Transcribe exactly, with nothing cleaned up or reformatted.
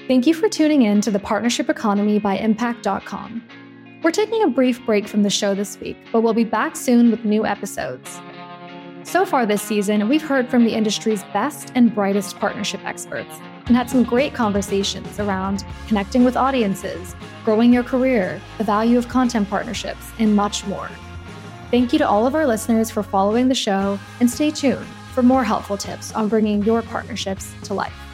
Thank you for tuning in to the Partnership Economy by Impact dot com. We're taking a brief break from the show this week, but we'll be back soon with new episodes. So far this season, we've heard from the industry's best and brightest partnership experts and had some great conversations around connecting with audiences, growing your career, the value of content partnerships, and much more. Thank you to all of our listeners for following the show, and stay tuned for more helpful tips on bringing your partnerships to life.